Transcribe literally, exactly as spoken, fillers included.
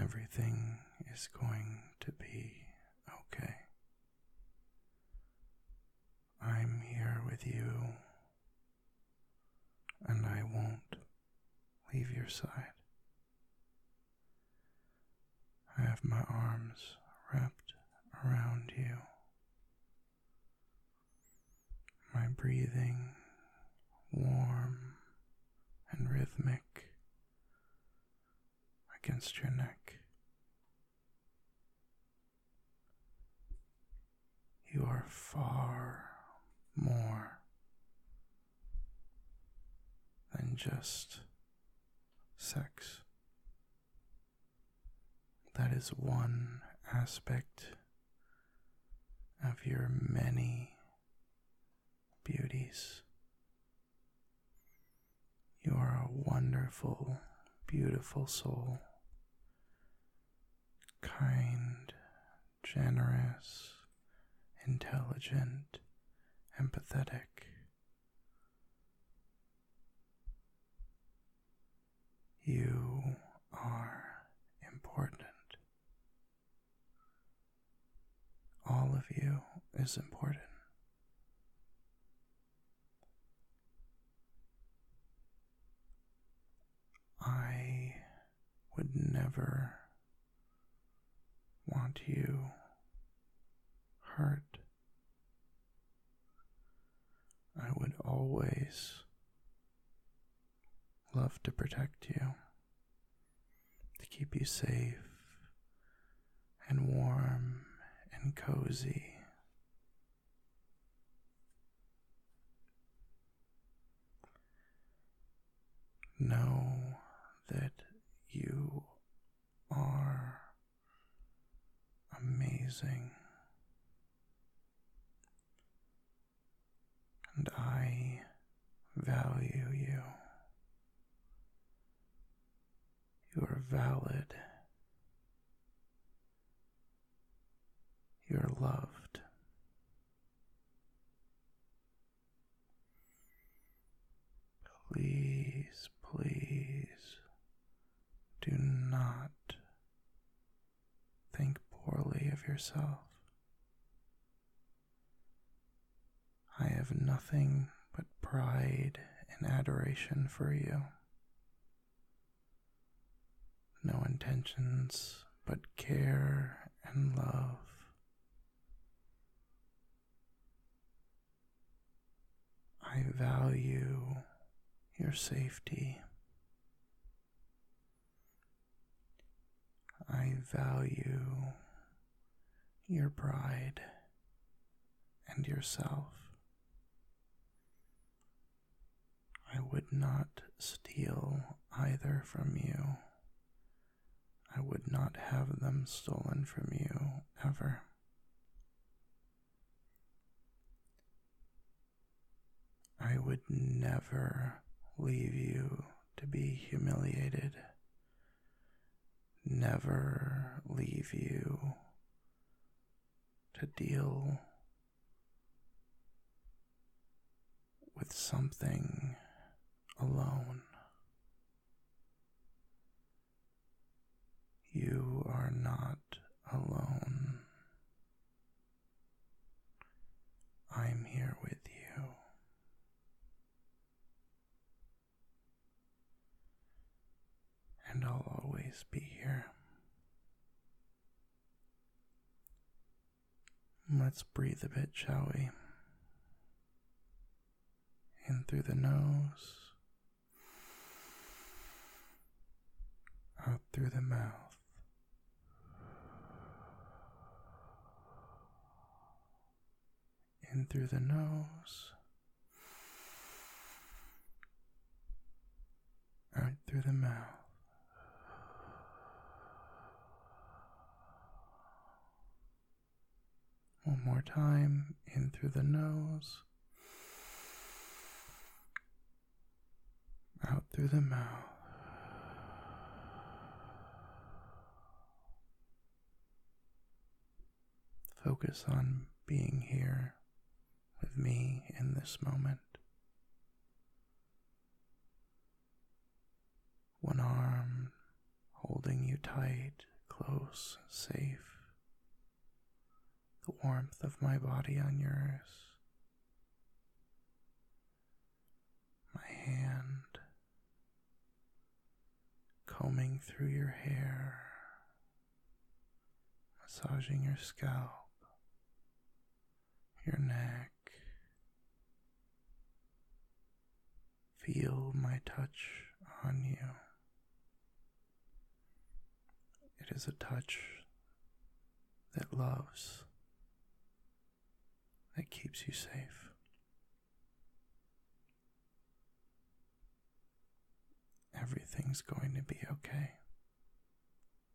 Everything is going to be okay. I'm here with you, and I won't leave your side. I have my arms wrapped around you, my breathing warm and rhythmic against your neck. You are far more than just sex. That is one aspect of your many beauties. You are a wonderful, beautiful soul, kind, generous, intelligent, empathetic. You are important. All of you is important. I would never want you hurt. I would always love to protect you, to keep you safe and warm and cozy. Know that you are amazing, and I value you. You are valid. You are loved. Please, please do not think poorly of yourself. I have nothing but pride and adoration for you. No intentions but care and love. I value your safety. I value your pride and yourself. I would not steal either from you. I would not have them stolen from you ever. I would never leave you to be humiliated, never leave you to deal with something alone. You are not alone. I'm here with you. And I'll always be here. Let's breathe a bit, shall we? In through the nose, out through the mouth. In through the nose, out through the mouth. One more time, in through the nose, out through the mouth. Focus on being here with me in this moment. One arm holding you tight, close, safe. The warmth of my body on yours. My hand combing through your hair, massaging your scalp, your neck. Feel my touch on you. It is a touch that loves, that keeps you safe. Everything's going to be okay.